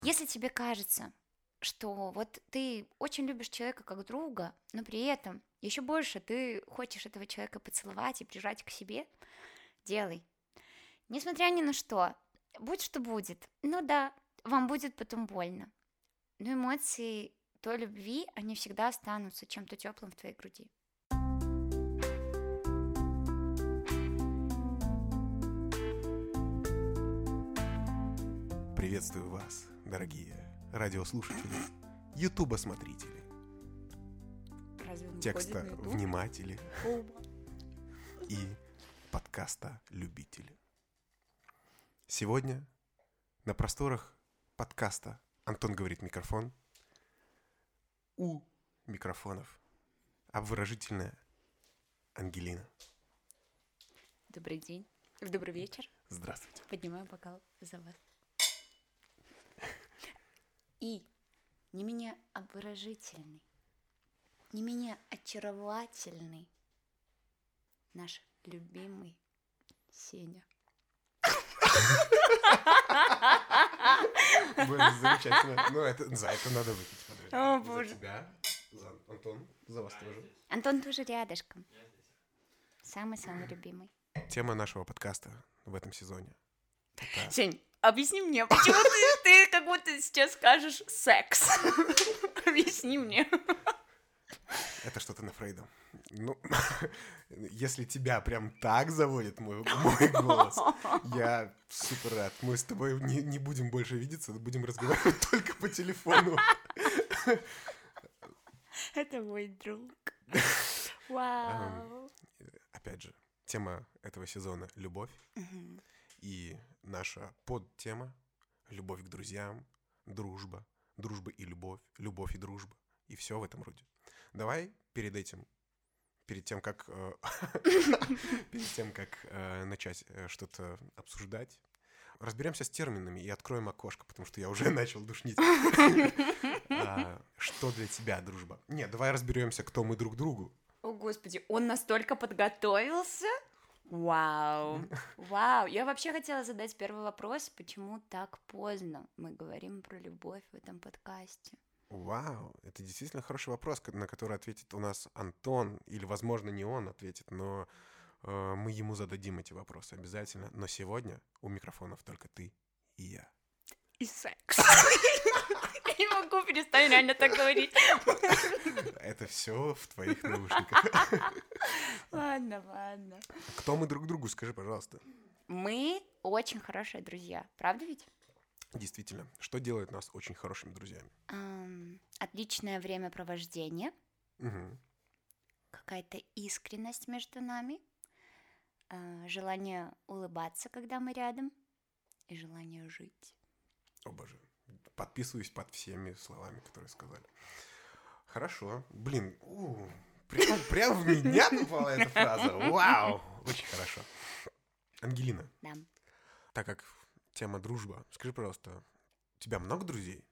Если тебе кажется, что вот ты очень любишь человека как друга, но при этом еще больше ты хочешь этого человека поцеловать и прижать к себе, делай. Несмотря ни на что, будь что будет. Ну да, вам будет потом больно. Но эмоции той любви, они всегда останутся чем-то теплым в твоей груди. Приветствую вас, дорогие радиослушатели, ютуба-смотрители, текста вниматели и подкаста любители. Сегодня на просторах подкаста «Антон говорит микрофон» у микрофонов обворожительная Ангелина. Добрый день. Добрый вечер. Здравствуйте. Поднимаю бокал за вас. И не менее обворожительный, не менее очаровательный наш любимый Сеня. Было замечательно. Ну, за это надо выпить. О, боже. За тебя, за Антон, за вас тоже. Антон тоже рядышком. Самый-самый любимый. Тема нашего подкаста в этом сезоне. Сень, объясни мне, почему ты как будто сейчас скажешь секс? Объясни мне. Это что-то на Фрейда. Ну, если тебя прям так заводит мой голос, я супер рад. Мы с тобой не будем больше видеться, будем разговаривать только по телефону. Это мой друг. Вау. Опять же, тема этого сезона — любовь. И наша подтема — любовь к друзьям, дружба, дружба и любовь, любовь и дружба. И все в этом роде. Давай перед тем, как начать что-то обсуждать, разберемся с терминами и откроем окошко, потому что я уже начал душнить. Что для тебя дружба? Нет, давай разберемся, кто мы друг другу. О, Господи, он настолько подготовился? Вау. Я вообще хотела задать первый вопрос, почему так поздно мы говорим про любовь в этом подкасте? Вау, это действительно хороший вопрос, на который ответит у нас Антон, или, возможно, не он ответит, но мы ему зададим эти вопросы обязательно. Но сегодня у микрофонов только ты и я. И секс. Я не могу перестать реально так говорить. Это все в твоих наушниках. Ладно. Кто мы друг другу, скажи, пожалуйста. Мы очень хорошие друзья, правда ведь? Действительно, что делает нас очень хорошими друзьями? Отличное времяпровождение, Угу. какая-то искренность между нами, желание улыбаться, когда мы рядом, и желание жить. О боже, подписываюсь под всеми словами, которые сказали. Хорошо, блин, прям в меня попала эта фраза. Вау, очень хорошо. Ангелина, Да. так как тема дружба, скажи, пожалуйста, у тебя много друзей?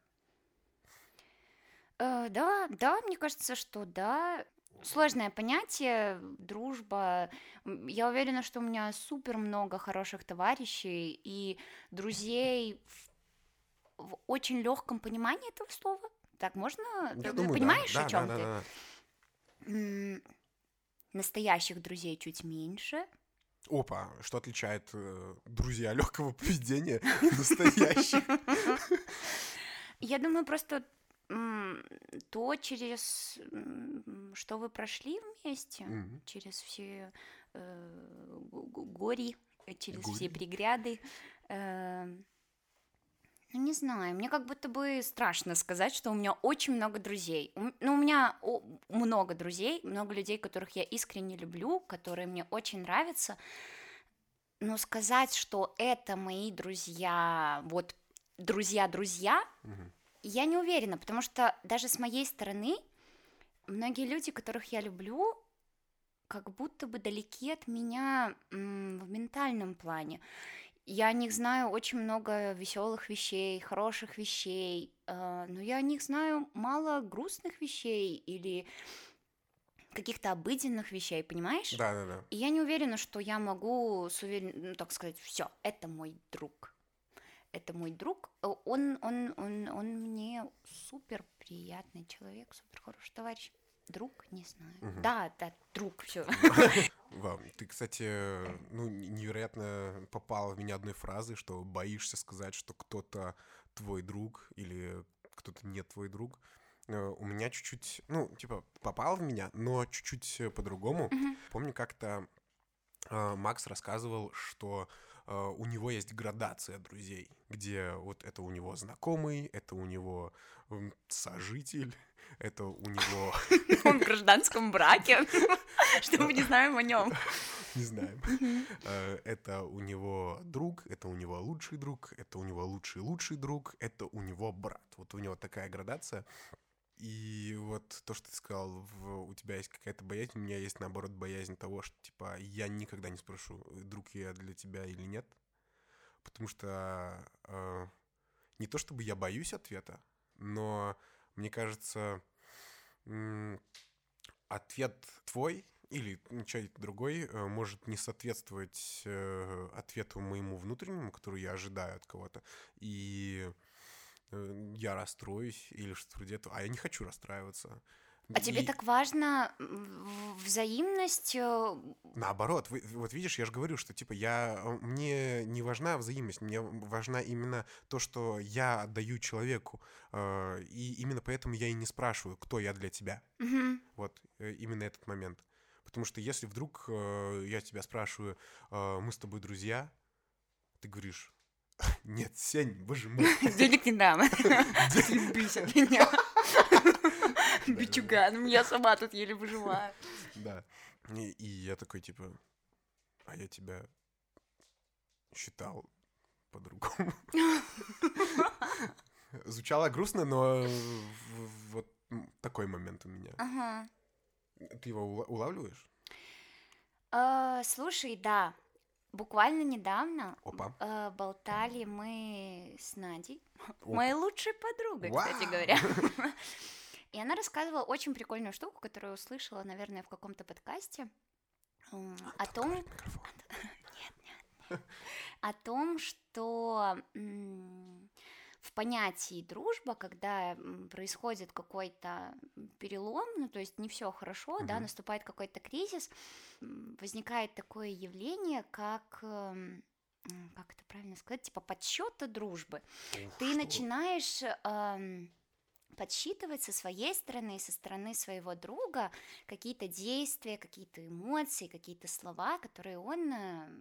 Да, мне кажется, что да. Сложное понятие, дружба. Я уверена, что у меня супер много хороших товарищей и друзей в очень легком понимании этого слова. Так можно? Я Ты думаю, понимаешь, да. о чем Да. ты? Настоящих друзей чуть меньше. Опа, что отличает друзья легкого поведения настоящих? Я думаю, просто то, через что вы прошли вместе, через все гори, через все преграды. Ну, не знаю, мне как будто бы страшно сказать, что у меня очень много друзей. У меня много друзей, много людей, которых я искренне люблю, которые мне очень нравятся. Но сказать, что это мои друзья, вот друзья, я не уверена, потому что даже с моей стороны многие люди, которых я люблю, как будто бы далеки от меня в ментальном плане. Я о них знаю очень много веселых вещей, хороших вещей, но я о них знаю мало грустных вещей или каких-то обыденных вещей, понимаешь? Да. И я не уверена, что я могу так сказать, все, это мой друг. это мой друг, он мне супер приятный человек, супер хороший товарищ. Друг, не знаю. Да, друг, все. Вау, ты, кстати, невероятно попала в меня одной фразой, что боишься сказать, что кто-то твой друг или кто-то не твой друг. У меня чуть-чуть, попал в меня, но чуть-чуть по-другому. Помню, как-то Макс рассказывал, что у него есть градация друзей, где вот это у него знакомый, это у него сожитель, это у него... Он в гражданском браке, что мы не знаем о нем. Не знаем. Это у него друг, это у него лучший друг, это у него лучший друг, это у него брат. Вот у него такая градация. И вот то, что ты сказал, у тебя есть какая-то боязнь, у меня есть, наоборот, боязнь того, что, типа, я никогда не спрошу, друг я для тебя или нет, потому что не то чтобы я боюсь ответа, но мне кажется, ответ твой или чей-то другой может не соответствовать ответу моему внутреннему, который я ожидаю от кого-то, и я расстроюсь или что-то вроде этого, а я не хочу расстраиваться. А тебе так важна взаимность? Наоборот, вот видишь, я же говорю, что типа мне не важна взаимность, мне важна именно то, что я отдаю человеку, и именно поэтому я и не спрашиваю, кто я для тебя. Вот именно этот момент. Потому что если вдруг я тебя спрашиваю, мы с тобой друзья, ты говоришь: нет, Сень, боже мой. Денег не дам. Съебись от меня. Бичуган, я сама тут еле выживаю. Да. И я такой, типа, а я тебя считал по-другому. Звучало грустно, но вот такой момент у меня. Ага. Ты его улавливаешь? Слушай, да. Буквально недавно Опа. болтали мы с Надей, моей лучшей подругой, кстати говоря. И она рассказывала очень прикольную штуку, которую услышала, наверное, в каком-то подкасте, о том... Нет. О том, что в понятии дружба, когда происходит какой-то перелом, то есть не все хорошо, да, наступает какой-то кризис, возникает такое явление, как это правильно сказать, типа подсчета дружбы. Ты начинаешь подсчитывать со своей стороны и со стороны своего друга какие-то действия, какие-то эмоции, какие-то слова, которые он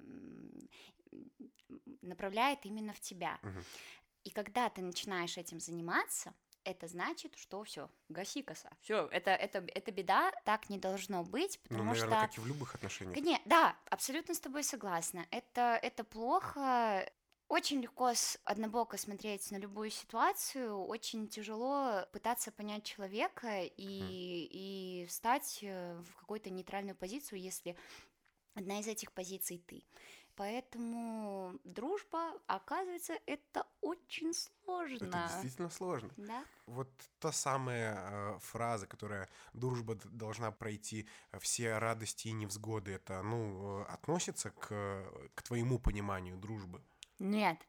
направляет именно в тебя. И когда ты начинаешь этим заниматься, это значит, что все, гаси коса. Все, это беда, так не должно быть, потому что... наверное, как и в любых отношениях. Да, абсолютно с тобой согласна. Это плохо. Очень легко однобоко смотреть на любую ситуацию, очень тяжело пытаться понять человека и встать в какую-то нейтральную позицию, если одна из этих позиций ты. Поэтому дружба, оказывается, это очень сложно. Это действительно сложно. Да? Вот та самая фраза, которая дружба должна пройти все радости и невзгоды, это, относится к твоему пониманию дружбы? Нет.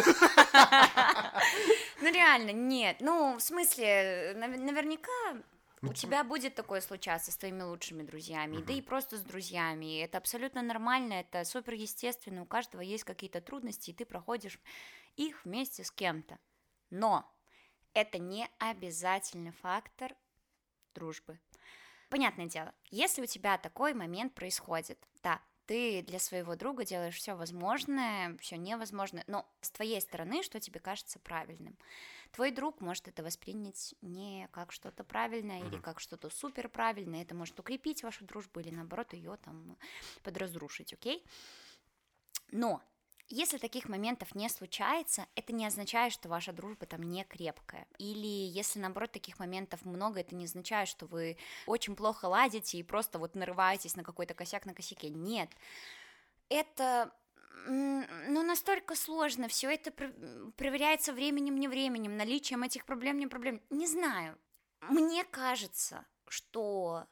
Реально, нет. В смысле, наверняка у тебя будет такое случаться с твоими лучшими друзьями, да и просто с друзьями. Это абсолютно нормально, это супер естественно. У каждого есть какие-то трудности, и ты проходишь их вместе с кем-то. Но это не обязательный фактор дружбы. Понятное дело, если у тебя такой момент происходит, да, ты для своего друга делаешь все возможное, все невозможное, но с твоей стороны, что тебе кажется правильным. Твой друг может это воспринять не как что-то правильное или как что-то суперправильное, это может укрепить вашу дружбу или, наоборот, ее там подразрушить, окей? Но если таких моментов не случается, это не означает, что ваша дружба там не крепкая. Или если, наоборот, таких моментов много, это не означает, что вы очень плохо ладите и просто вот нарываетесь на какой-то косяк на косяке. Нет. Это настолько сложно, все это проверяется временем, не временем, наличием этих проблем, не проблем. Не знаю. Мне кажется, что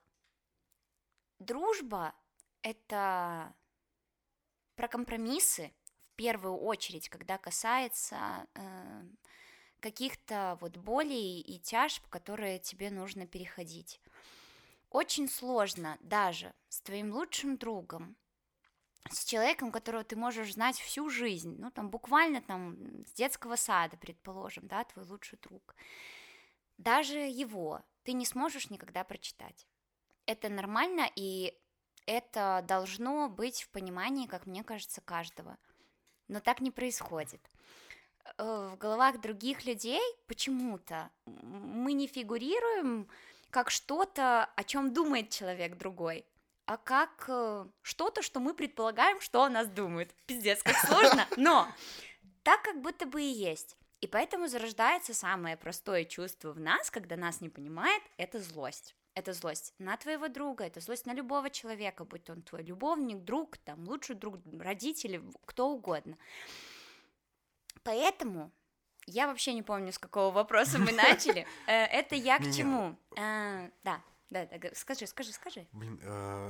дружба — это про компромиссы, первую очередь, когда касается каких-то вот болей и тяжб, которые тебе нужно переходить. Очень сложно даже с твоим лучшим другом, с человеком, которого ты можешь знать всю жизнь, ну, там, буквально, там, с детского сада, предположим, да, твой лучший друг, даже его ты не сможешь никогда прочитать. Это нормально, и это должно быть в понимании, как мне кажется, каждого. Но так не происходит. В головах других людей почему-то мы не фигурируем как что-то, о чем думает человек другой, а как что-то, что мы предполагаем, что о нас думает. Пиздец, как сложно, но так как будто бы и есть. И поэтому зарождается самое простое чувство в нас, когда нас не понимает, это злость. Это злость на твоего друга, это злость на любого человека, будь он твой любовник, друг, там, лучший друг, родители, кто угодно. Поэтому я вообще не помню, с какого вопроса мы начали. Это я к чему? Да, скажи. Блин,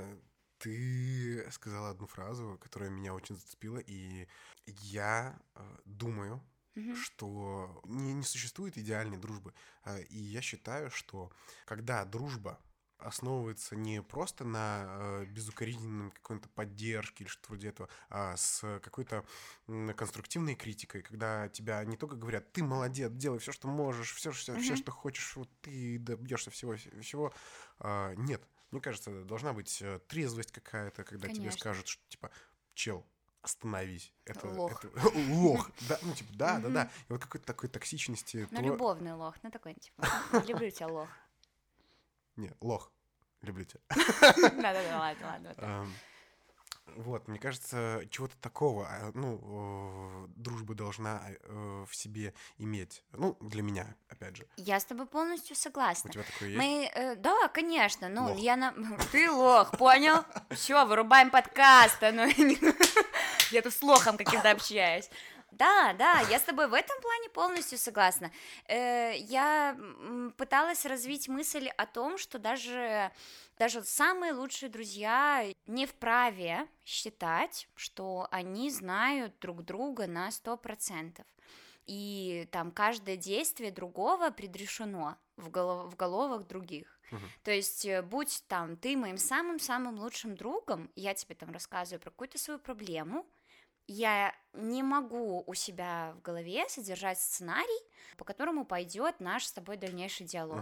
ты сказала одну фразу, которая меня очень зацепила, и я думаю, что не существует идеальной дружбы. И я считаю, что когда дружба основывается не просто на безукоризненном какой-то поддержке или что-то вроде этого, а с какой-то конструктивной критикой, когда тебя не только говорят, ты молодец, делай все, что можешь, все, что хочешь, вот ты добьешься всего. Нет, мне кажется, должна быть трезвость какая-то, когда тебе скажут, что типа, чел, остановись. Это лох. Лох. Да, ну, типа, да. И вот какой-то такой токсичности. Ну, любовный лох, ну, такой, типа, люблю тебя, лох. Не, лох. Люблю тебя. Да, ладно. Вот, мне кажется, чего-то такого, дружба должна в себе иметь. Ну, для меня, опять же. Я с тобой полностью согласна. У тебя такое есть? Да, конечно. Ну, лох. Ты лох, понял? Все, вырубаем подкаст. Я тут с лохом каким-то общаюсь. Да, я с тобой в этом плане полностью согласна. Я пыталась развить мысль о том, что даже самые лучшие друзья не вправе считать, что они знают друг друга на 100%. И там каждое действие другого предрешено в головах других. То есть, будь там ты моим самым-самым лучшим другом, я тебе там рассказываю про какую-то свою проблему, я не могу у себя в голове содержать сценарий, по которому пойдет наш с тобой дальнейший диалог.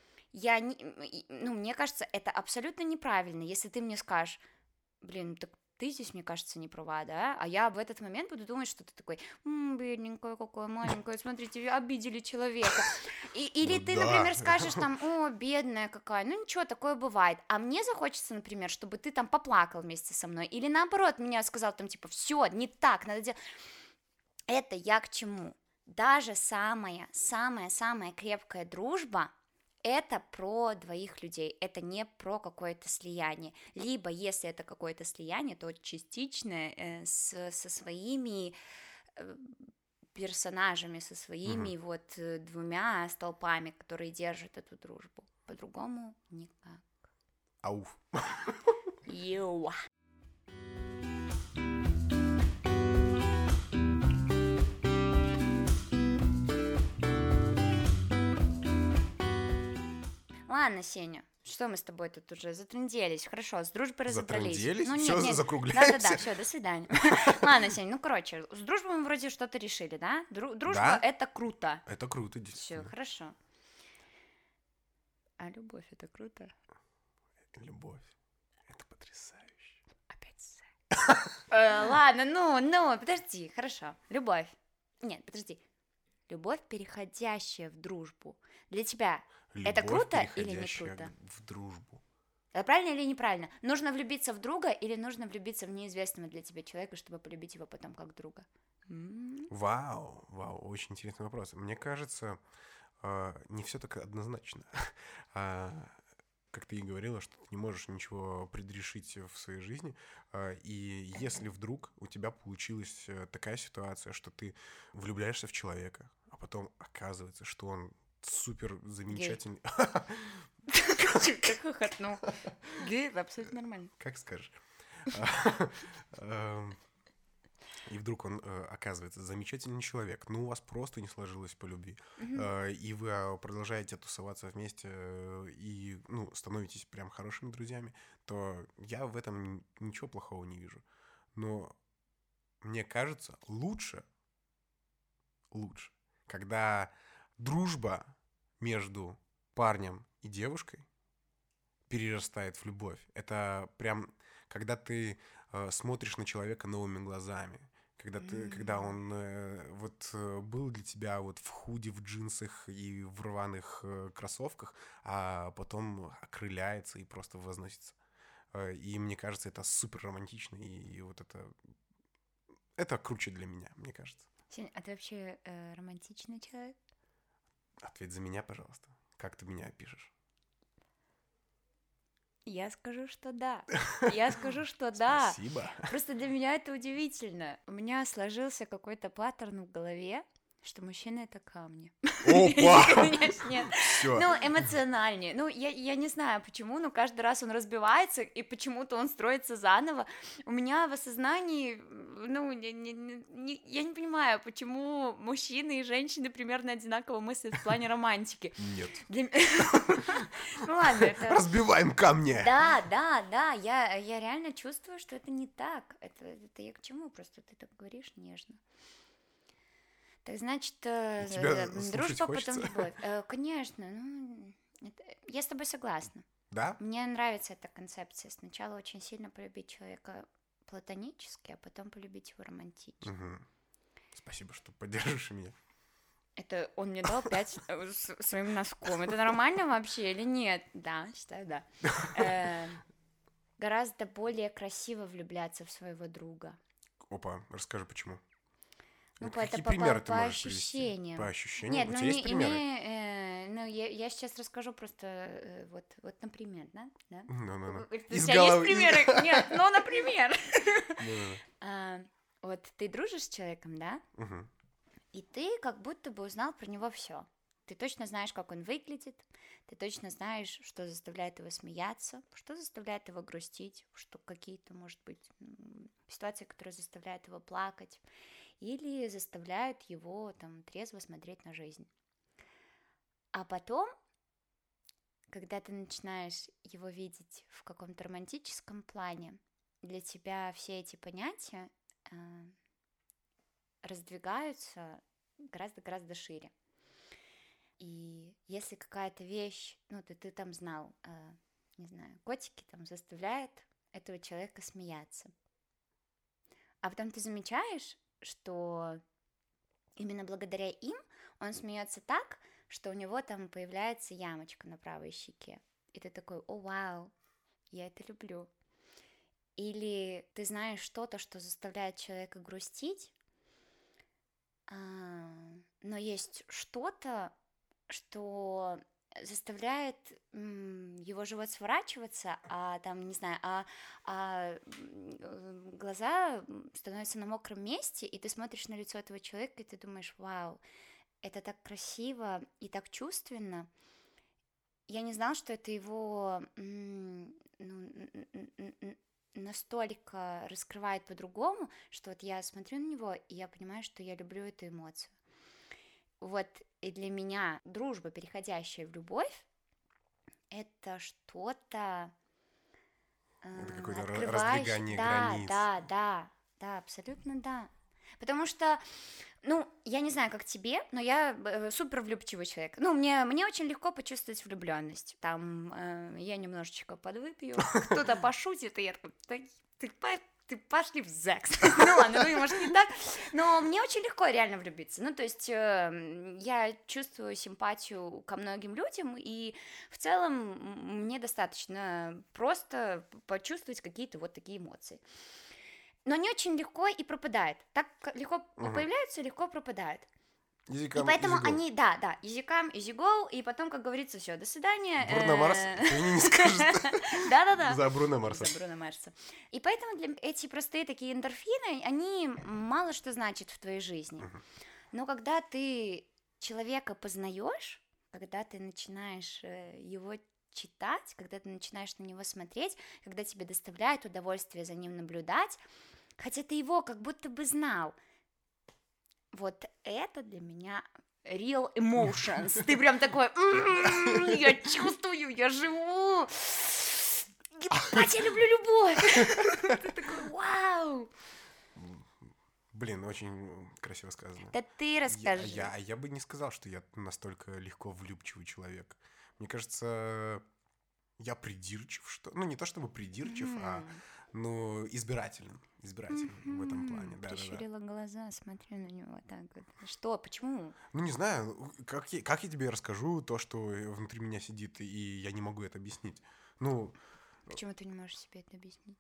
Мне кажется, это абсолютно неправильно, если ты мне скажешь, блин, так ты здесь, мне кажется, не права, да? А я в этот момент буду думать, что ты такой, бедненькая какая маленькая, смотрите, обидели человека. Или ты, например, скажешь там, о, бедная какая, ну ничего, такое бывает. А мне захочется, например, чтобы ты там поплакал вместе со мной. Или наоборот, меня сказал там, типа, все, не так, надо делать. Это я к чему? Даже самая крепкая дружба, это про двоих людей, это не про какое-то слияние. Либо, если это какое-то слияние, то частичное со своими персонажами, со своими вот двумя столпами, которые держат эту дружбу. По-другому никак. Ауф. Йоу. Ладно, Сеня, что мы с тобой тут уже затрынделись? Хорошо, с дружбой разобрались. Затрынделись? Все, закругляемся? Да, все, до свидания. Ладно, Сень, с дружбой мы вроде что-то решили, да? Дружба — это круто. Это круто, действительно. Все, хорошо. А любовь — это круто? Любовь — это потрясающе. Опять секс. Ладно, подожди, хорошо. Любовь. Нет, подожди. Любовь, переходящая в дружбу. Для тебя это круто или не круто? В дружбу. Это правильно или неправильно? Нужно влюбиться в друга или нужно влюбиться в неизвестного для тебя человека, чтобы полюбить его потом как друга? Вау, очень интересный вопрос. Мне кажется, не все так однозначно. Как ты и говорила, что ты не можешь ничего предрешить в своей жизни, и если вдруг у тебя получилась такая ситуация, что ты влюбляешься в человека, а потом оказывается, что он супер замечательный... Как хохотнул. Гей, абсолютно нормально. Как скажешь. и вдруг он оказывается замечательный человек, но у вас просто не сложилось по любви, и вы продолжаете тусоваться вместе и, ну, становитесь прям хорошими друзьями, то я в этом ничего плохого не вижу. Но мне кажется, лучше, когда дружба между парнем и девушкой перерастает в любовь. Это прям, когда ты смотришь на человека новыми глазами, когда он был для тебя вот в худи, в джинсах и в рваных кроссовках, а потом окрыляется и просто возносится. И мне кажется, это супер романтично, и вот это круче для меня, мне кажется. Сень, а ты вообще романтичный человек? Ответь за меня, пожалуйста. Как ты меня опишешь? Я скажу, что да. Я скажу, что да. Спасибо. Просто для меня это удивительно. У меня сложился какой-то паттерн в голове, что мужчины — это камни. Опа! Конечно, нет. Всё. Ну, эмоциональнее. Ну, я не знаю почему, но каждый раз он разбивается, и почему-то он строится заново. У меня в осознании, ну, я не понимаю, почему мужчины и женщины примерно одинаково мыслят в плане романтики. Нет. Ну ладно, это... Разбиваем камни! Да, я реально чувствую, что это не так. Это я к чему? Просто ты так говоришь нежно. Так значит, дружба, потом любовь. Конечно, ну, я с тобой согласна. Да? Мне нравится эта концепция. Сначала очень сильно полюбить человека платонически, а потом полюбить его романтически. Угу. Спасибо, что поддерживаешь меня. Это он мне дал 5 своим носком. Это нормально вообще или нет? Да, считаю, да. Гораздо более красиво влюбляться в своего друга. Опа, расскажи, почему. Ну, Какие это примеры ты по можешь ощущениям. привести? По ощущениям? Нет, У ну, тебя есть примеры? ну я сейчас расскажу просто, вот, например, да? Ну. У тебя есть примеры? Нет, ну, например. Вот ты дружишь с человеком, да? И ты как будто бы узнал про него все. Ты точно знаешь, как он выглядит, ты точно знаешь, что заставляет его смеяться, что заставляет его грустить, что какие-то, может быть, ситуации, которые заставляют его плакать, или заставляют его там трезво смотреть на жизнь. А потом, когда ты начинаешь его видеть в каком-то романтическом плане, для тебя все эти понятия раздвигаются гораздо-гораздо шире. И если какая-то вещь, ну, ты там знал, не знаю, котики там заставляют этого человека смеяться, а потом ты замечаешь, что именно благодаря им он смеется так, что у него там появляется ямочка на правой щеке, и ты такой: о, вау, я это люблю. Или ты знаешь что-то, что заставляет человека грустить, но есть что-то, что заставляет его живот сворачиваться, а там, не знаю, глаза становятся на мокром месте, и ты смотришь на лицо этого человека, и ты думаешь: вау, это так красиво и так чувственно. Я не знала, что это его настолько раскрывает по-другому, что вот я смотрю на него, и я понимаю, что я люблю эту эмоцию. Вот, и для меня дружба, переходящая в любовь, это что-то это какое-то раздвигание границ. Да, абсолютно да. Потому что, ну, я не знаю, как тебе, но я супер влюбчивый человек. Ну, мне очень легко почувствовать влюбленность. Там я немножечко подвыпью, кто-то пошутит, и я такой: ты пошли в ЗАГС. Ну ладно, ну может не так, но мне очень легко реально влюбиться. Ну, то есть я чувствую симпатию ко многим людям, и в целом мне достаточно просто почувствовать какие-то вот такие эмоции. Но они очень легко и пропадают. Так легко появляются, легко пропадают. Языкам и поэтому easy go. они, да, языкам easy go, и потом, как говорится, все, до свидания. Бруно Марс, не скажет. Да. За Бруно Марса. За Бруно Марса. И поэтому эти простые такие эндорфины, они мало что значат в твоей жизни. Но когда ты человека познаешь, когда ты начинаешь его читать, когда ты начинаешь на него смотреть, когда тебе доставляет удовольствие за ним наблюдать, Хотя ты его как будто бы знал. Вот это для меня real emotions. Ты прям такой, я чувствую, я живу. Ебать, я люблю любовь. Ты такой, вау. Блин, очень красиво сказано. Да ты расскажи. Я бы не сказал, что я настолько легко влюбчивый человек. Мне кажется, я придирчив, что... Ну, не то чтобы придирчив, а, ну, избирателен. Избирателен в этом плане, да. Прищурила глаза, смотрю на него так вот. Что, почему? Ну, не знаю, как я тебе расскажу то, что внутри меня сидит, и я не могу это объяснить. Ну... Почему ты не можешь себе это объяснить?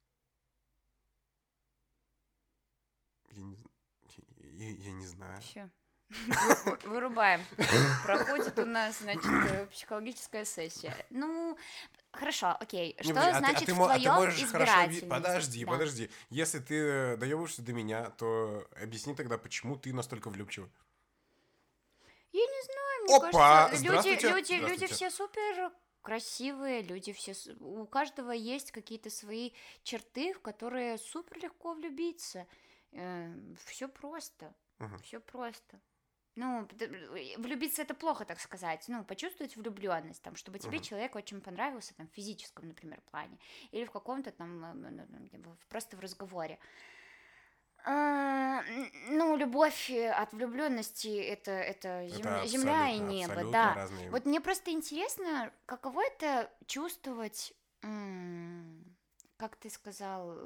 Я не знаю. Все. Вырубаем. Проходит у нас, значит, психологическая сессия. Ну, хорошо, окей. Что значит в твоем избирательности? Подожди. Если ты доебываешься до меня, то объясни тогда, почему ты настолько влюбчивый. Я не знаю, мне кажется, люди все супер красивые, люди все... У каждого есть какие-то свои черты, в которые супер легко влюбиться. Все просто. Все просто. Ну, влюбиться это плохо, так сказать. Ну, почувствовать влюбленность, там, чтобы тебе человек очень понравился, там, в физическом, например, плане, или в каком-то там, просто в разговоре. Ну, любовь от влюбленности это земля и небо, да. Разные. Вот мне просто интересно, каково это чувствовать, как ты сказал,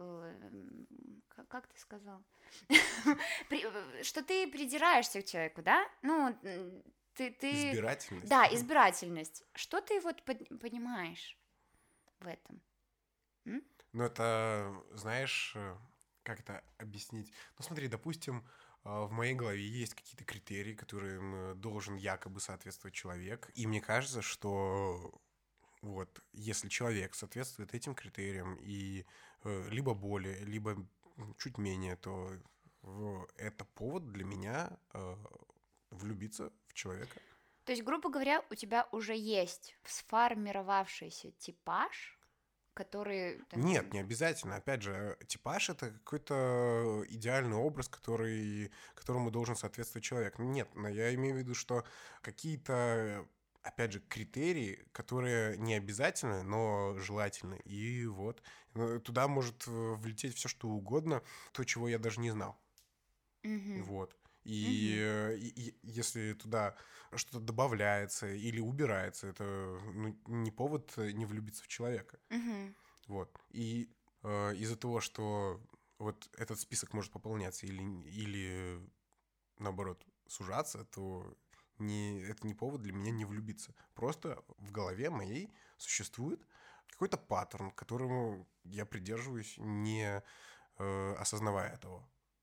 что ты придираешься к человеку, да? Ну, ты... Избирательность. Да, избирательность. Что ты вот понимаешь в этом? Ну, это, знаешь, как это объяснить? Ну, смотри, допустим, в моей голове есть какие-то критерии, которым должен якобы соответствовать человек, и мне кажется, что вот, если человек соответствует этим критериям и либо более, либо чуть менее, то это повод для меня влюбиться в человека. То есть, грубо говоря, у тебя уже есть сформировавшийся типаж, который... Нет, не обязательно. Опять же, типаж — это какой-то идеальный образ, которому должен соответствовать человек. Нет, но я имею в виду, что какие-то, опять же, критерии, которые не обязательны, но желательны. И вот туда может влететь все что угодно, то, чего я даже не знал. Вот. И если туда что-то добавляется или убирается, это не повод не влюбиться в человека. Вот. И из-за того, что вот этот список может пополняться или наоборот сужаться, то это не повод для меня не влюбиться. Просто в голове моей существует какой-то паттерн, которому я придерживаюсь, не осознавая этого.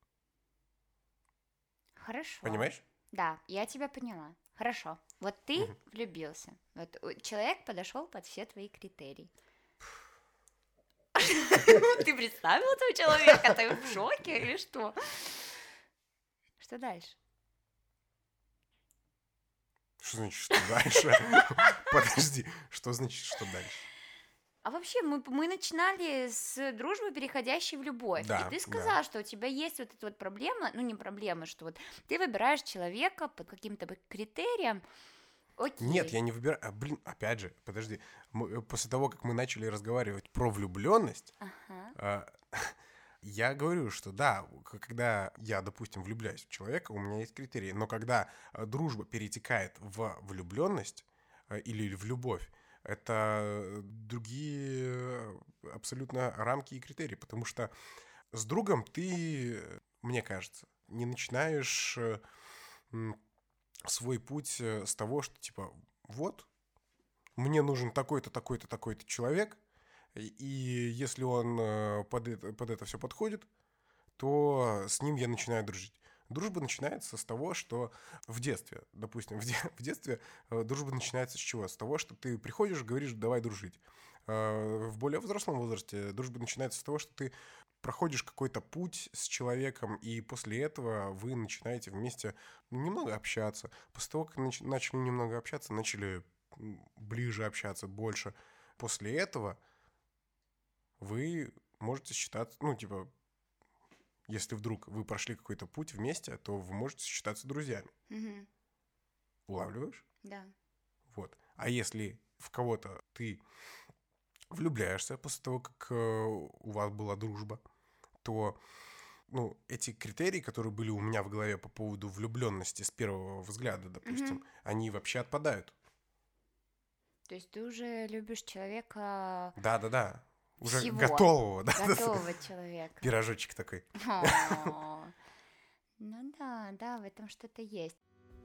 Хорошо. Понимаешь? Да, я тебя поняла. Хорошо. Вот ты влюбился. Вот человек подошел под все твои критерии. Ты представил этого человека? Ты в шоке или что? Что дальше? Что значит, что дальше? Подожди, что значит, что дальше? А вообще, мы начинали с дружбы, переходящей в любовь. Да, и ты сказал, что у тебя есть вот эта вот проблема, ну не проблема, что вот ты выбираешь человека по каким-то критериям. Окей. Нет, я не выбираю. Опять же, подожди. После того, как мы начали разговаривать про влюбленность, я говорю, что да, когда я, допустим, влюбляюсь в человека, у меня есть критерии. Но когда дружба перетекает в влюбленность или в любовь, это другие абсолютно рамки и критерии, потому что с другом ты, мне кажется, не начинаешь свой путь с того, что типа вот, мне нужен такой-то, такой-то, такой-то человек, и если он под это все подходит, то с ним я начинаю дружить. Дружба начинается с того, что в детстве, допустим, в детстве дружба начинается с чего? С того, что ты приходишь, говоришь, давай дружить. В более взрослом возрасте дружба начинается с того, что ты проходишь какой-то путь с человеком, и после этого вы начинаете вместе немного общаться. После того, как начали немного общаться, начали ближе общаться, больше. После этого вы можете считаться, ну, типа, Если вдруг вы прошли какой-то путь вместе, то вы можете считаться друзьями. Мгм. Улавливаешь? Да. Вот. А если в кого-то ты влюбляешься после того, как у вас была дружба, то эти критерии, которые были у меня в голове по поводу влюбленности с первого взгляда, допустим, Мгм. они вообще отпадают. То есть ты уже любишь человека Да. Уже всего, готового, да. готового человека. Пирожочек такой. О, ну да, в этом что-то есть.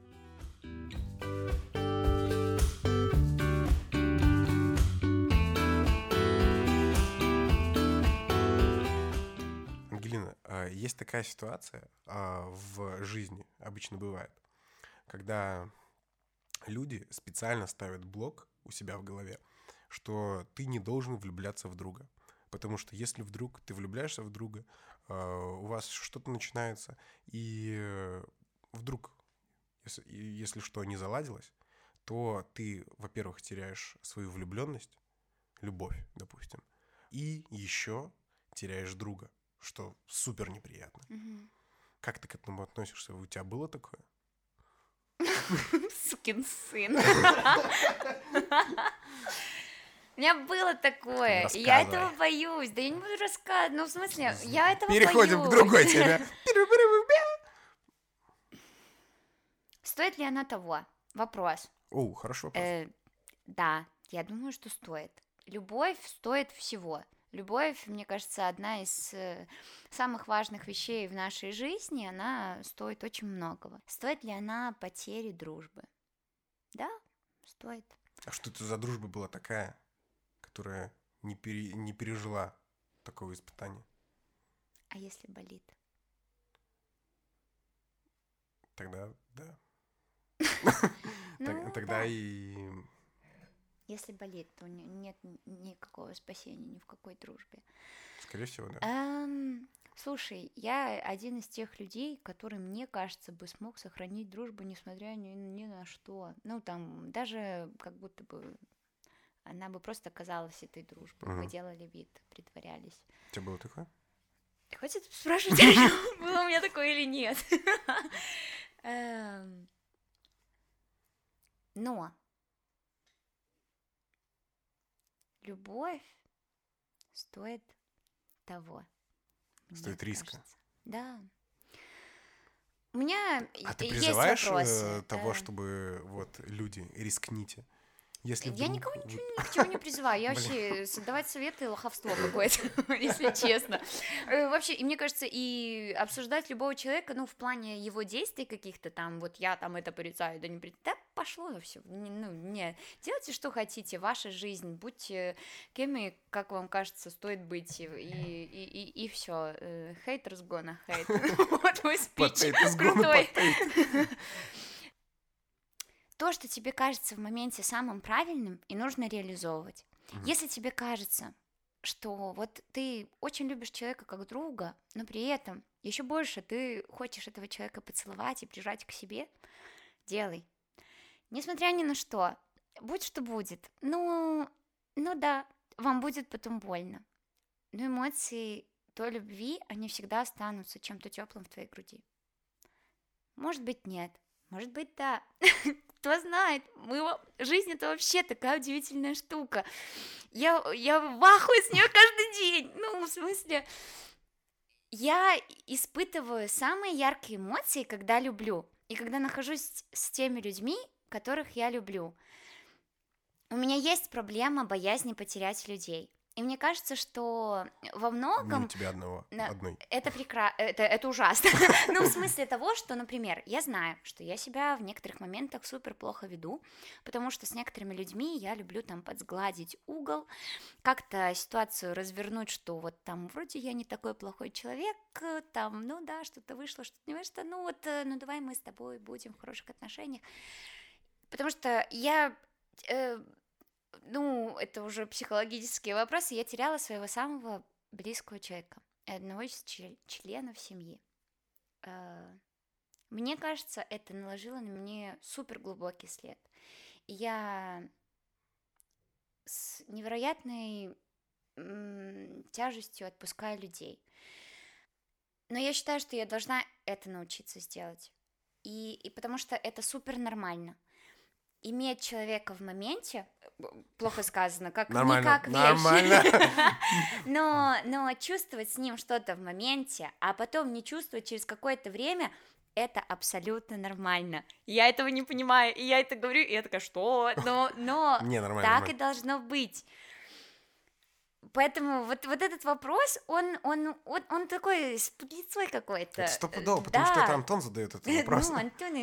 Ангелина, есть такая ситуация в жизни, обычно бывает, когда люди специально ставят блок у себя в голове, что ты не должен влюбляться в друга. Потому что если вдруг ты влюбляешься в друга, у вас что-то начинается, и вдруг, если что не заладилось, то ты, во-первых, теряешь свою влюбленность, любовь, допустим, и еще теряешь друга, что супер неприятно. Мгм. Как ты к этому относишься? У тебя было такое? Сукин сын. У меня было такое, и я этого Рассказывай. боюсь. Да я не буду рассказывать. Ну, в смысле, я этого Переходим к боюсь. другой теме. Стоит ли она того? Вопрос. О, хороший вопрос. Да, я думаю, что стоит. Любовь стоит всего. Любовь, мне кажется, одна из самых важных вещей в нашей жизни. Она стоит очень многого. Стоит ли она потери дружбы? Да, стоит. А что это за дружба была такая, которая не пережила такого испытания? А если болит? Тогда, да. Ну, Тогда да. и... Если болит, то нет никакого спасения ни в какой дружбе. Скорее всего, да. Слушай, я один из тех людей, который, мне кажется, бы смог сохранить дружбу, несмотря ни на что. Ну, там, даже как будто бы она бы просто казалась этой дружбой. Мы Мгм. делали вид, притворялись. У тебя было такое? Хватит спрашивать, было у меня такое или нет. Но любовь стоит того. Стоит мне риска. кажется. Да. У меня А ты есть призываешь вопросы. того, чтобы вот люди рискните? Если Я вдруг... никого ни к чему не призываю. Я Блин. вообще давать советы лоховство какое-то, если честно. Вообще, и мне кажется, и обсуждать любого человека, ну, в плане его действий каких-то там, вот я там это порицаю, да не порицаю, да пошло все. Не, делайте, что хотите, ваша жизнь, будьте кем и, как вам кажется, стоит быть, и все. Haters gonna hate. Вот мой спич крутой. То, что тебе кажется в моменте самым правильным, и нужно реализовывать. Мгм. Если тебе кажется, что вот ты очень любишь человека как друга, но при этом еще больше ты хочешь этого человека поцеловать и прижать к себе, делай. Несмотря ни на что, будь что будет. Ну да, вам будет потом больно. Но эмоции той любви, они всегда останутся чем-то теплым в твоей груди. Может быть, нет. Может быть, да. Кто знает, жизнь это вообще такая удивительная штука. Я в ахуе с нее каждый день. Ну, в смысле, я испытываю самые яркие эмоции, когда люблю, и когда нахожусь с теми людьми, которых я люблю. У меня есть проблема боязни потерять людей. И мне кажется, что во Не у многом тебя одной. это ужасно. Ну, в смысле того, что, например, я знаю, что я себя в некоторых моментах супер плохо веду, потому что с некоторыми людьми я люблю там подсгладить угол, как-то ситуацию развернуть, что вот там вроде я не такой плохой человек, там, ну да, что-то вышло, что-то не вышло, ну вот, ну давай мы с тобой будем в хороших отношениях. Потому что я... ну, это уже психологические вопросы, я теряла своего самого близкого человека, одного из членов семьи. Мне кажется, это наложило на меня супер глубокий след. И я с невероятной тяжестью отпускаю людей. Но я считаю, что я должна это научиться сделать. И потому что это супер нормально. Иметь человека в моменте, плохо сказано, как Нормально, не как вещь, нормально. но чувствовать с ним что-то в моменте, а потом не чувствовать через какое-то время, это абсолютно нормально. Я этого не понимаю, и я это говорю, и я такая, что? Но Не, нормально, так нормально. и должно быть. Поэтому вот этот вопрос, он такой с подлецой какой-то. Это стопудово, потому что это Антон задает этот вопрос. Ну, Антон...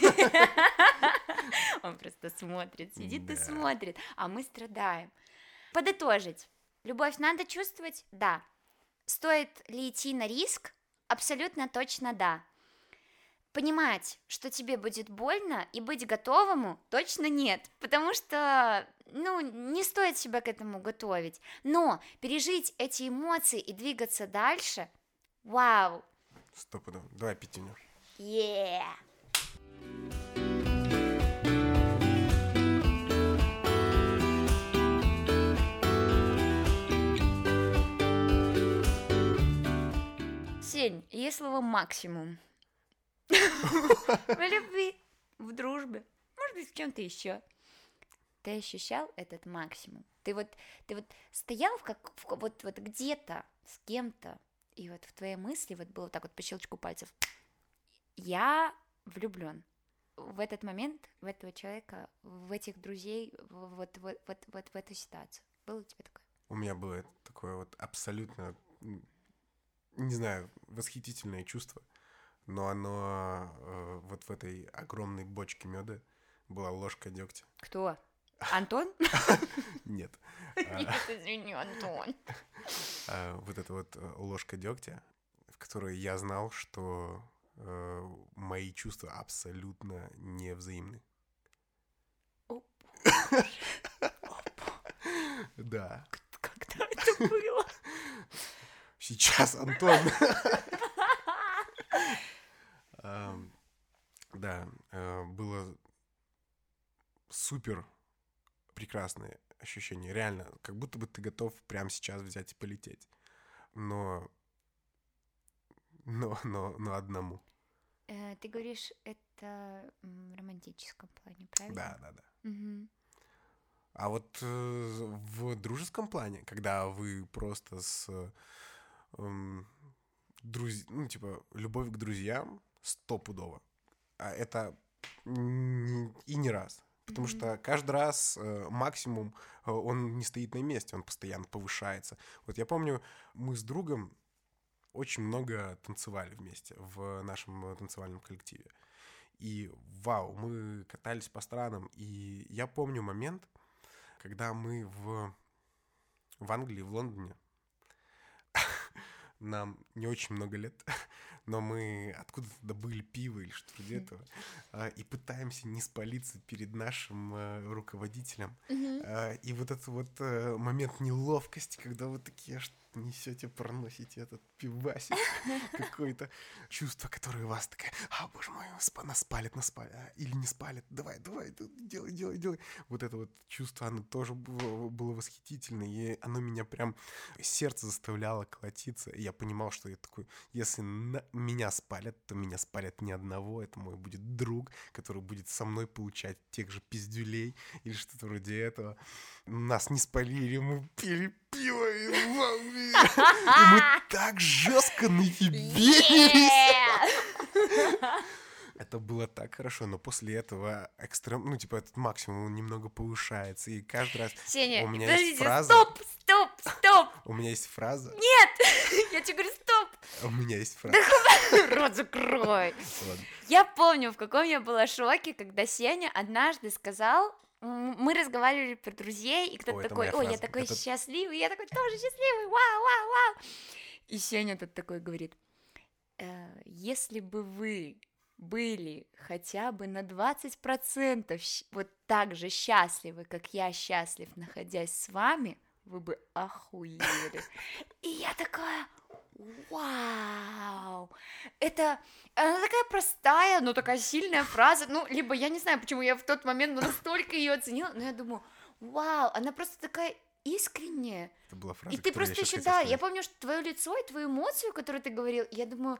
Он просто смотрит, сидит и Да. смотрит, а мы страдаем. Подытожить. Любовь надо чувствовать? Да. Стоит ли идти на риск? Абсолютно точно да. Понимать, что тебе будет больно, и быть готовому точно нет, потому что, не стоит себя к этому готовить. Но пережить эти эмоции и двигаться дальше, вау! Стопудово. Давай пятюню. Yeah! Сень, есть слово максимум. В любви, в дружбе, может быть, в чем-то еще. Ты ощущал этот максимум? Ты вот стоял вот где-то с кем-то, и вот в твоей мысли вот было так вот по щелчку пальцев. Я влюблен в этот момент, в этого человека, в этих друзей, вот в эту ситуацию. Было у тебя такое? У меня было такое вот абсолютно, не знаю, восхитительное чувство, но оно вот в этой огромной бочке меда была ложка дегтя. Кто? Антон? Нет. Нет, извини, Антон. Вот эта вот ложка дегтя, в которой я знал, что мои чувства абсолютно невзаимны. Да. Когда это было? Сейчас, Антон. Да, было супер прекрасное ощущение. Реально, как будто бы ты готов прямо сейчас взять и полететь. Но одному. Ты говоришь, это в романтическом плане, правильно? Да. Угу. А вот в дружеском плане, когда вы просто с любовь к друзьям стопудово. А это и не раз. Потому что каждый раз максимум, он не стоит на месте, он постоянно повышается. Вот я помню, мы с другом очень много танцевали вместе в нашем танцевальном коллективе. И вау, мы катались по странам. И я помню момент, когда мы в Англии, в Лондоне, нам не очень много лет, но мы откуда-то добыли пиво или что-то вроде этого, и пытаемся не спалиться перед нашим руководителем. И вот этот вот момент неловкости, когда вы такие несете, проносите этот пивасик, какое-то чувство, которое у вас такое, боже мой, нас спалит, или не спалит, давай, делай. Вот это вот чувство, оно тоже было восхитительное, и оно меня прям, сердце заставляло колотиться, и я понимал, что я такой, если меня спалят, то меня спалят не одного, это мой будет друг, который будет со мной получать тех же пиздюлей, или что-то вроде этого. Нас не спалили, мы пили пиво, и мы так жестко наебились. Это было так хорошо, но после этого этот максимум он немного повышается, и каждый раз Сеня, у меня подождите, есть фраза. Стоп! У меня есть фраза. Нет! Я тебе говорю, стоп! У меня есть фраза. Рот закрой. Ладно. Я помню, в каком я была шоке, когда Сеня однажды сказал, мы разговаривали про друзей, и кто-то такой, я такой счастливый, я такой тоже счастливый, вау. И Сеня тут такой говорит, если бы вы были хотя бы на 20% вот так же счастливы, как я счастлив, находясь с вами, вы бы охуели. И я такая, вау, она такая простая, но такая сильная фраза, либо я не знаю, почему я в тот момент настолько ее оценила, но я думаю, вау, она просто такая искренне. Это была фраза, И ты которую я просто щас еще, хотел да, сказать. я помню, что твое лицо и твою эмоцию, которую ты говорил, я думаю,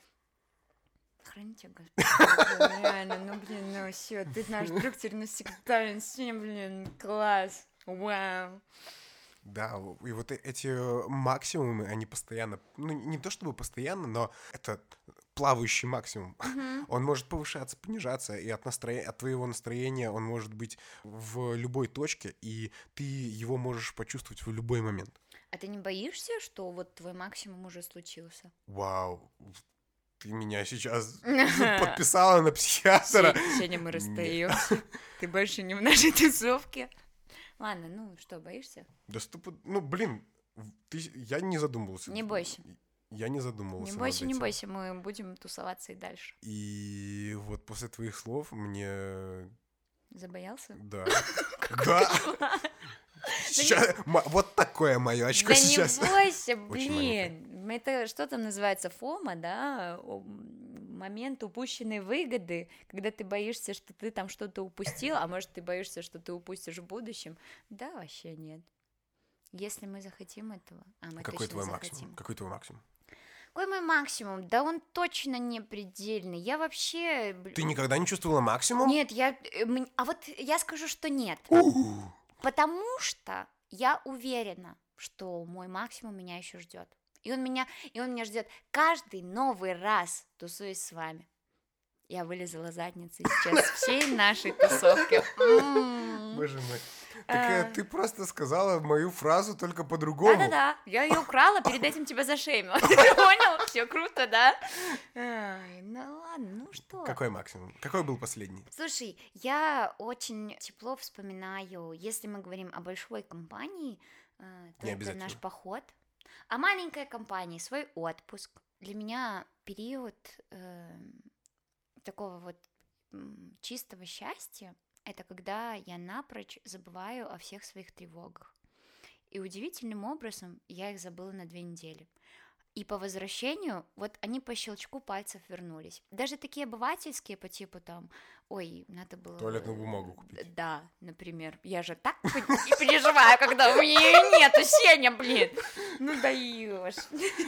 храни тебя, Господь, реально, ну, блин, ну, все, ты наш друг теперь навсегда, блин, класс, вау. Да, и вот эти максимумы, они постоянно, ну, не то чтобы постоянно, но это плавающий максимум. Он может повышаться, понижаться, и от твоего настроения он может быть в любой точке, и ты его можешь почувствовать в любой момент. А ты не боишься, что вот твой максимум уже случился? Вау, ты меня сейчас подписала на психиатра. Сегодня мы расстаемся. Ты больше не в нашей тусовке. Ладно, ну что, боишься? Да ну, блин, я не задумывался. Не бойся. Я не задумывался. Не бойся, не бойся, мы будем тусоваться и дальше. И вот после твоих слов мне... Забоялся? Да. Да. Сейчас, вот такое мое очко сейчас. Да не бойся, блин. Это что там называется, фома, да? Момент упущенной выгоды, когда ты боишься, что ты там что-то упустил, а может, ты боишься, что ты упустишь в будущем. Да, вообще нет. Если мы захотим этого, а мы Какой точно твой захотим. максимум? Какой твой максимум? Какой мой максимум? Да он точно не предельный. Я вообще... Ты никогда не чувствовала максимум? Нет, а вот я скажу, что нет. Потому что я уверена, что мой максимум меня еще ждет. И он меня ждет каждый новый раз, тусуясь с вами. Я вылезала задницей сейчас всей нашей тусовки. Боже мой. Так ты просто сказала мою фразу только по-другому. Да-да-да, я ее украла, перед этим тебя зашеймила. Ты понял? Все круто, да? Ну ладно, ну что? Какой максимум? Какой был последний? Слушай, я очень тепло вспоминаю, если мы говорим о большой компании, то это наш поход. А маленькая компания, свой отпуск. Для меня период такого вот чистого счастья — это когда я напрочь забываю о всех своих тревогах. И удивительным образом я их забыла на 2 недели. И по возвращению, вот они по щелчку пальцев вернулись. Даже такие обывательские по типу там, ой, надо было... Туалетную бумагу купить. Да, например. Я же так и переживаю, когда у меня ее нету, Сеня, блин. Ну даешь.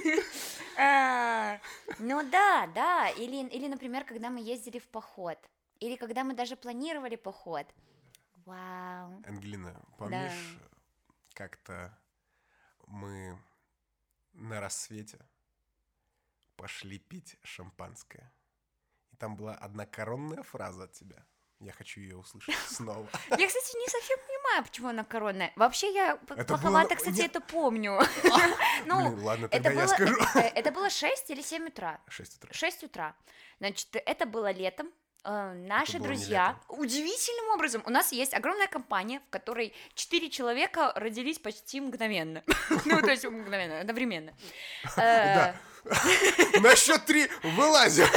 Ну да. Или, например, когда мы ездили в поход. Или когда мы даже планировали поход. Вау. Ангелина, помнишь, как-то мы на рассвете пошли пить шампанское. И там была одна коронная фраза от тебя. Я хочу ее услышать снова. Я, кстати, не совсем понимаю, почему она коронная. Вообще, я плоховато, кстати, это помню. Блин, ладно, тогда я скажу. Это было 6 или 7 утра? 6 утра. 6 утра. Значит, это было летом. Наши друзья, удивительным образом, у нас есть огромная компания, в которой 4 человека родились почти мгновенно. Ну, то есть мгновенно, одновременно. Да. На счет 3 вылазим.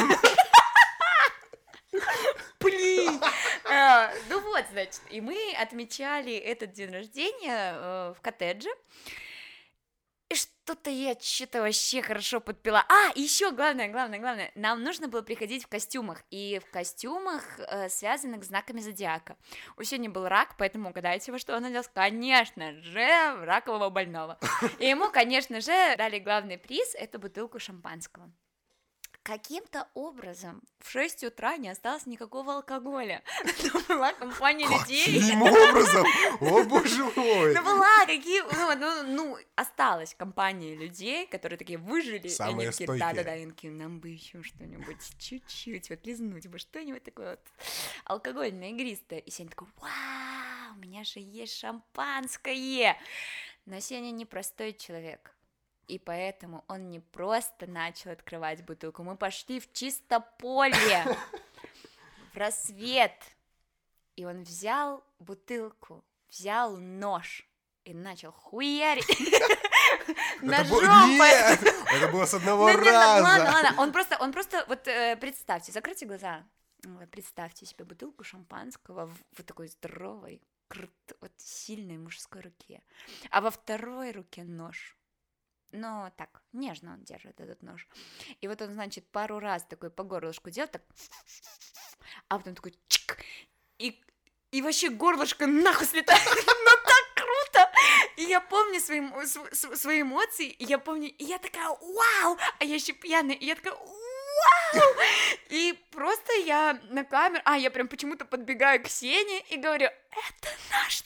Блин! Ну вот, значит, и мы отмечали этот день рождения в коттедже. И что-то я что-то вообще хорошо подпила. Еще главное, нам нужно было приходить в костюмах. И в костюмах, связанных с знаками зодиака. У Сени был рак, поэтому угадайте, во что он оделся? Конечно же, в ракового больного. И ему, конечно же, дали главный приз — это бутылку шампанского. Каким-то образом в 6 утра не осталось никакого алкоголя. Это была компания людей. Каким образом? О, боже мой! Ну, была, осталась компания людей, которые такие выжили. Самые стойкие. Да, нам бы еще что-нибудь чуть-чуть, вот лизнуть бы что-нибудь такое вот алкогольное, игристое. И Сеня такой, вау, у меня же есть шампанское. Но Сеня непростой человек. И поэтому он не просто начал открывать бутылку, мы пошли в чисто поле, в рассвет. И он взял бутылку, взял нож и начал хуярить ножом. Нет, это было с одного раза. Ладно, он просто, вот представьте, закройте глаза, представьте себе бутылку шампанского в вот такой здоровой, вот сильной мужской руке, а во второй руке нож. Но так, нежно он держит этот нож. И вот он, значит, пару раз такой по горлышку делает, так, а потом такой чик, и вообще горлышко нахуй слетает. Ну так круто! И я помню свои эмоции, и я помню, и я такая, вау, а я еще пьяная, и я такая, вау, и просто я на камеру, я прям почему-то подбегаю к Сене и говорю, это наш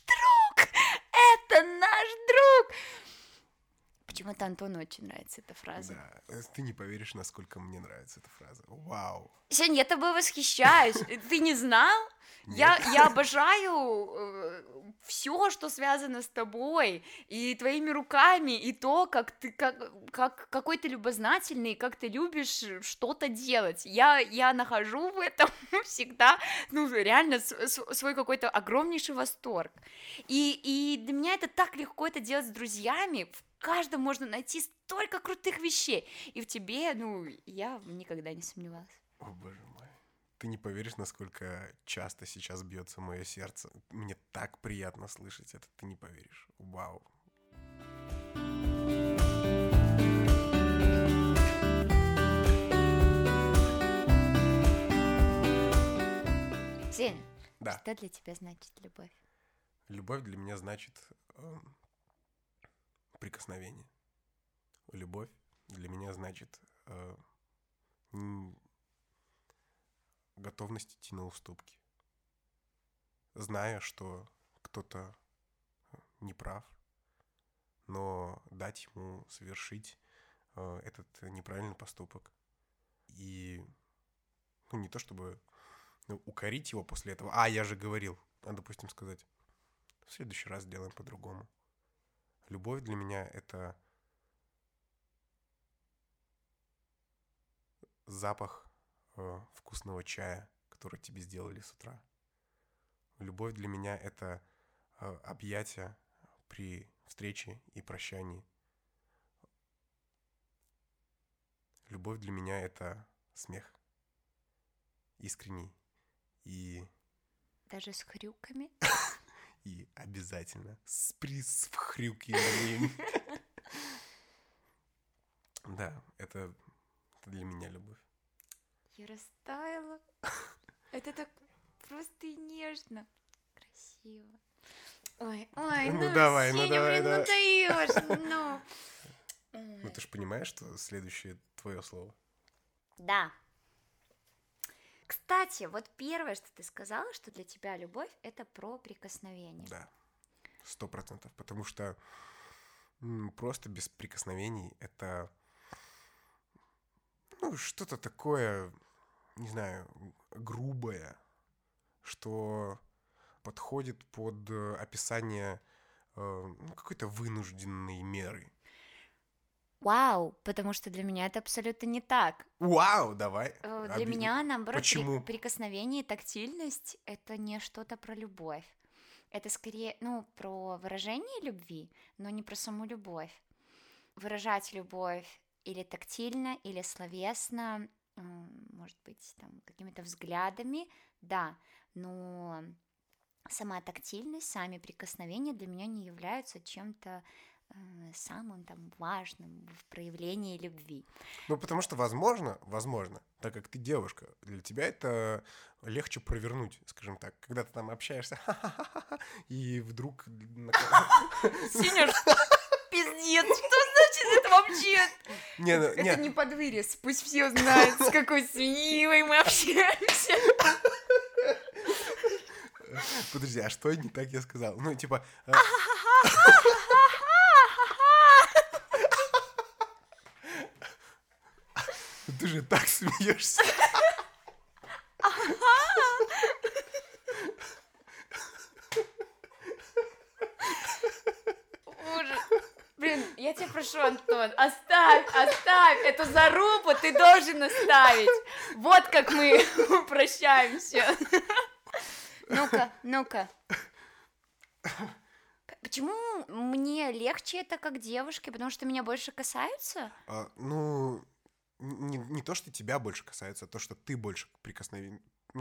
друг. Почему-то Антону очень нравится эта фраза. Да, ты не поверишь, насколько мне нравится эта фраза. Вау. Сень, я тобой восхищаюсь. Ты не знал? Я обожаю все, что связано с тобой, и твоими руками, и то, какой ты любознательный, как ты любишь что-то делать. Я нахожу в этом всегда, реально свой какой-то огромнейший восторг. И для меня это так легко это делать с друзьями. В каждом можно найти столько крутых вещей. И в тебе, я никогда не сомневалась. О, боже мой. Ты не поверишь, насколько часто сейчас бьется мое сердце. Мне так приятно слышать это, ты не поверишь. Вау. Сеня, да. Что для тебя значит любовь? Любовь для меня значит прикосновение. Любовь для меня значит готовность идти на уступки. Зная, что кто-то не прав, но дать ему совершить этот неправильный поступок. И не то чтобы укорить его после этого. Я же говорил. Допустим, сказать, в следующий раз сделаем по-другому. Любовь для меня — это запах вкусного чая, который тебе сделали с утра. Любовь для меня — это объятия при встрече и прощании. Любовь для меня — это смех. Искренний. И... Даже с хрюками? И обязательно с хрюканьем. Да, это для меня любовь. Я растаяла. Это так просто и нежно. Красиво. Ой, давай, Сеня, давай. даешь, ты же понимаешь, что следующее твое слово? Да. Кстати, вот первое, что ты сказала, что для тебя любовь — это про прикосновение. Да, 100%. Потому что просто без прикосновений это что-то такое, не знаю, грубое, что подходит под описание какой-то вынужденной меры. Вау, потому что для меня это абсолютно не так. Вау, давай. Для меня, наоборот, Почему? Прикосновение и тактильность — это не что-то про любовь. Это скорее, про выражение любви, но не про саму любовь. Выражать любовь или тактильно, или словесно, может быть, там, какими-то взглядами, да, но сама тактильность, сами прикосновения для меня не являются чем-то самым там важным в проявлении любви. Потому что, возможно, так как ты девушка, для тебя это легче провернуть, скажем так, когда ты там общаешься, и вдруг... Сеня, пиздец, что значит это вообще? Это не под вырез, пусть все знают, с какой свиньей мы общаемся. Подожди, а что не так я сказал? Ты же так смеешься. Ужас. Блин, я тебя прошу, Антон, оставь эту зарубу, ты должен оставить. Вот как мы прощаемся. Ну-ка. Почему мне легче это как девушке? Потому что меня больше касаются? Не то, что тебя больше касается, а то, что ты больше прикосновений.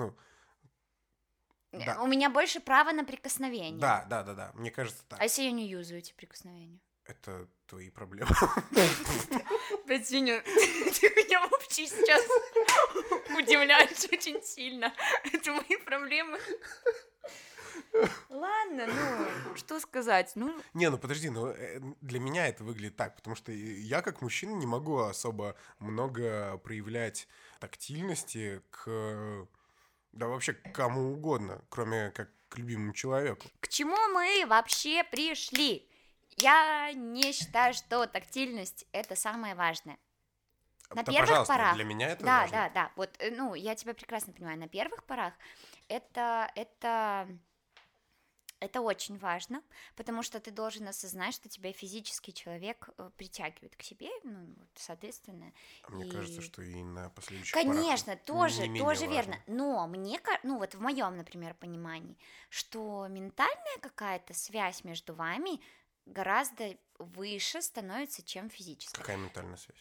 Да. У меня больше права на прикосновение. Да. Мне кажется так. А если я не юзаю эти прикосновения? Это твои проблемы. Блядь, Сеня, ты меня вообще сейчас удивляешь очень сильно. Это мои проблемы. Ладно, что сказать? Не, ну подожди, для меня это выглядит так, потому что я как мужчина не могу особо много проявлять тактильности да вообще к кому угодно, кроме как к любимому человеку. К чему мы вообще пришли? Я не считаю, что тактильность — это самое важное. На первых Пожалуйста, порах. для меня это Да, важно. да. Вот, я тебя прекрасно понимаю. На первых порах это очень важно, потому что ты должен осознать, что тебя физический человек притягивает к себе, соответственно. Мне кажется, что и на последующих Конечно, порах не менее тоже важно. верно. Но мне кажется, вот в моем, например, понимании, что ментальная какая-то связь между вами гораздо выше становится, чем физическая. Какая ментальная связь?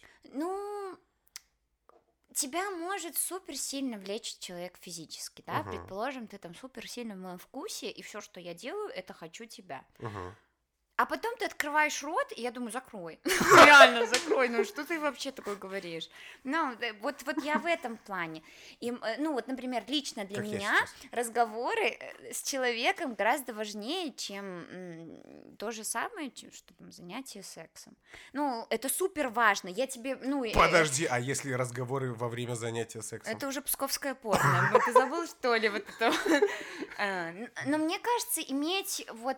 Тебя может супер сильно влечь человек физически, да, предположим, ты там супер сильно в моем вкусе, и все, что я делаю, это хочу тебя. А потом ты открываешь рот, и я думаю, закрой. Реально, закрой, что ты вообще такое говоришь? Вот я в этом плане. И, вот, например, лично для меня разговоры с человеком гораздо важнее, чем то же самое, что там занятие сексом. Это супер важно. Я тебе, Подожди, а если разговоры во время занятия сексом? Это уже псковское порно. Ты забыл, что ли, вот это? Но мне кажется, иметь вот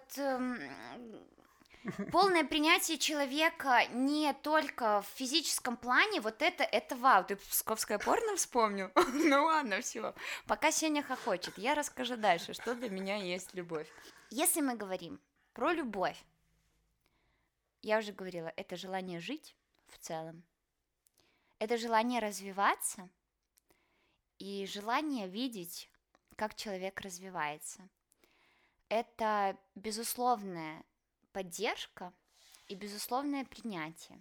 полное принятие человека не только в физическом плане, вот это вау. Ты псковское порно вспомнил? Ну ладно, все. Пока Сеня хохочет, я расскажу дальше, что для меня есть любовь. Если мы говорим про любовь, я уже говорила, это желание жить в целом, это желание развиваться и желание видеть, как человек развивается. Это безусловная поддержка и безусловное принятие.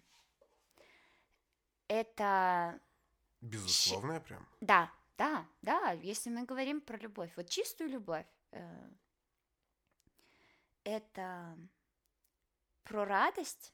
Это... Безусловное прям? Да, если мы говорим про любовь, вот чистую любовь, это про радость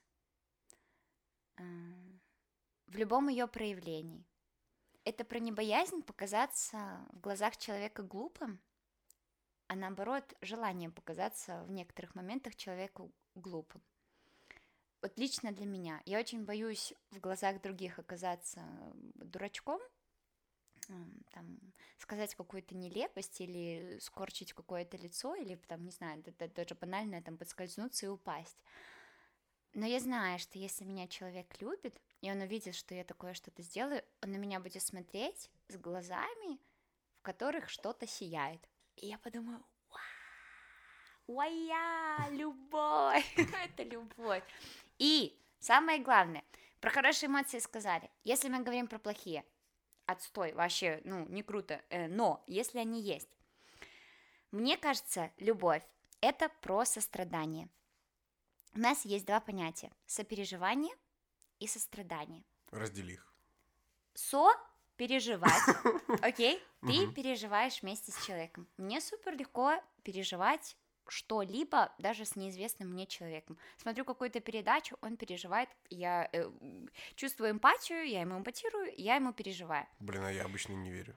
в любом ее проявлении. Это про небоязнь показаться в глазах человека глупым, а наоборот, желание показаться в некоторых моментах человеку глупым. Вот лично для меня. Я очень боюсь в глазах других оказаться дурачком, там, сказать какую-то нелепость или скорчить какое-то лицо, или, там, не знаю, это даже банально, там, подскользнуться и упасть. Но я знаю, что если меня человек любит, и он увидит, что я такое что-то сделаю, он на меня будет смотреть с глазами, в которых что-то сияет. И я подумаю, вау, любовь, это любовь. И самое главное, про хорошие эмоции сказали. Если мы говорим про плохие, отстой, вообще, не круто, но если они есть, мне кажется, любовь — это про сострадание. У нас есть два понятия — сопереживание и сострадание. Раздели их. Переживать, окей? Ты переживаешь вместе с человеком. Мне супер легко переживать что-либо даже с неизвестным мне человеком. Смотрю какую-то передачу, он переживает, я чувствую эмпатию, я ему эмпатирую, я ему переживаю. Блин, а я обычно не верю.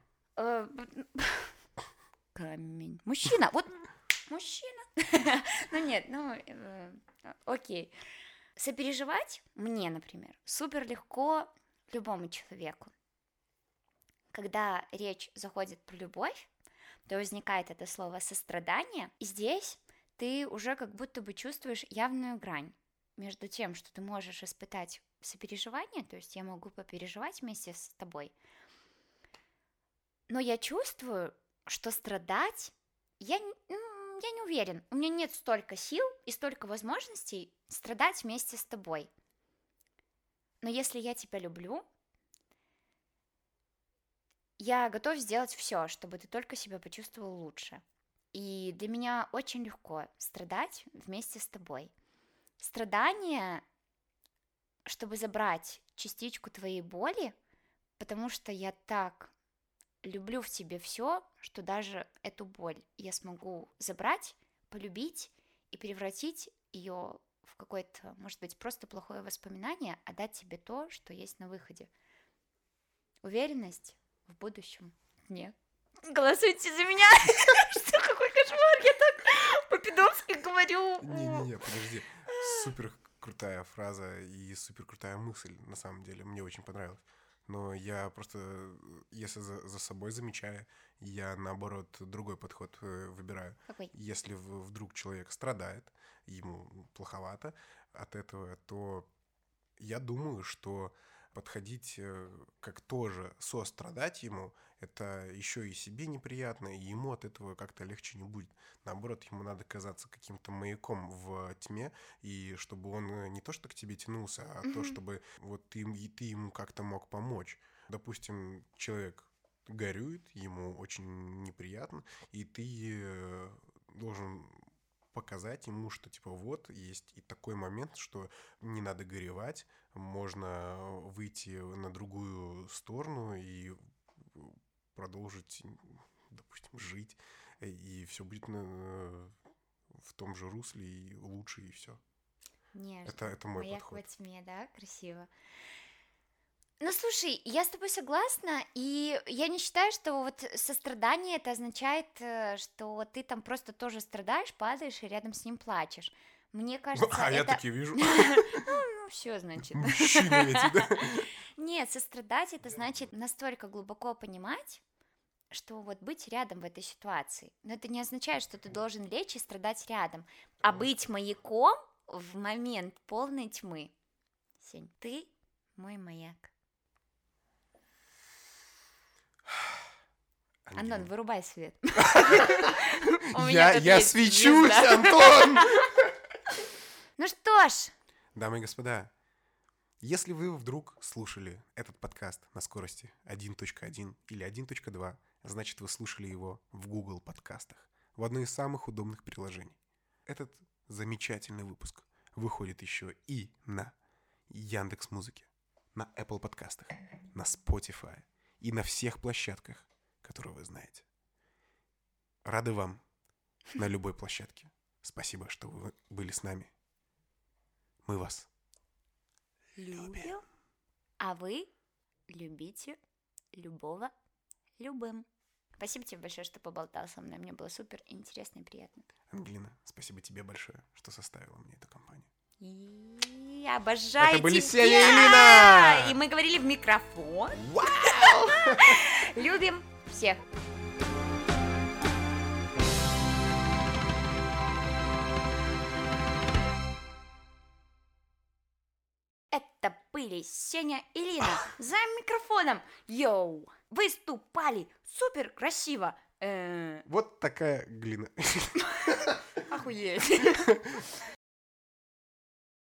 Камень. Мужчина, вот мужчина. Нет, окей. Сопереживать мне, например, супер легко любому человеку. Когда речь заходит про любовь, то возникает это слово сострадание, и здесь ты уже как будто бы чувствуешь явную грань между тем, что ты можешь испытать сопереживание, то есть я могу попереживать вместе с тобой, но я чувствую, что страдать я не уверен, у меня нет столько сил и столько возможностей страдать вместе с тобой. Но если я тебя люблю, я готов сделать все, чтобы ты только себя почувствовал лучше. И для меня очень легко страдать вместе с тобой. Страдание, чтобы забрать частичку твоей боли, потому что я так люблю в тебе все, что даже эту боль я смогу забрать, полюбить и превратить ее в какое-то, может быть, просто плохое воспоминание, а дать тебе то, что есть на выходе. Уверенность в будущем дне. голосуйте за меня. Что, какой кошмар, я так по-пидовски говорю. Не-не-не, подожди. Супер крутая фраза и супер крутая мысль, на самом деле. Мне очень понравилось. Но я просто, если за собой замечаю, я, наоборот, другой подход выбираю. Какой? Если вдруг человек страдает, ему плоховато от этого, то я думаю, что подходить как тоже сострадать ему, это еще и себе неприятно, и ему от этого как-то легче не будет. Наоборот, ему надо казаться каким-то маяком в тьме, и чтобы он не то что к тебе тянулся, а то, чтобы вот ты ему как-то мог помочь. Допустим, человек горюет, ему очень неприятно, и ты должен показать ему, что типа вот есть и такой момент, что не надо горевать, можно выйти на другую сторону и продолжить, допустим, жить, и все будет в том же русле и лучше, и все. Нежно. Это мой Маяк подход. во тьме, да, красиво. Ну, слушай, я с тобой согласна, и я не считаю, что вот сострадание это означает, что ты там просто тоже страдаешь, падаешь и рядом с ним плачешь. Мне кажется, А я это... такие вижу. Ну, все, значит. Мужчины эти, да? Нет, сострадать это значит настолько глубоко понимать, что вот быть рядом в этой ситуации. Но это не означает, что ты должен лечь и страдать рядом, а быть маяком в момент полной тьмы. Сень, ты мой маяк. Антон, вырубай свет. Я свечусь, Антон! Ну что ж. Дамы и господа, если вы вдруг слушали этот подкаст на скорости 1.1 или 1.2, значит, вы слушали его в Google подкастах, в одно из самых удобных приложений. Этот замечательный выпуск выходит еще и на Яндекс.Музыке, на Apple подкастах, на Spotify и на всех площадках, которые вы знаете. Рады вам на любой площадке. Спасибо, что вы были с нами. Мы вас любим. А вы любите любого любым. Спасибо тебе большое, что поболтал со мной. Мне было супер интересно и приятно. Ангелина, спасибо тебе большое, что составила мне эту компанию. И обожаю Это были тебя! Сеня и Лина! И мы говорили в микрофон. Вау! Любим всех! Это были Сеня и Лина за микрофоном. Йоу! Выступали супер красиво. Вот такая глина. Охуеть.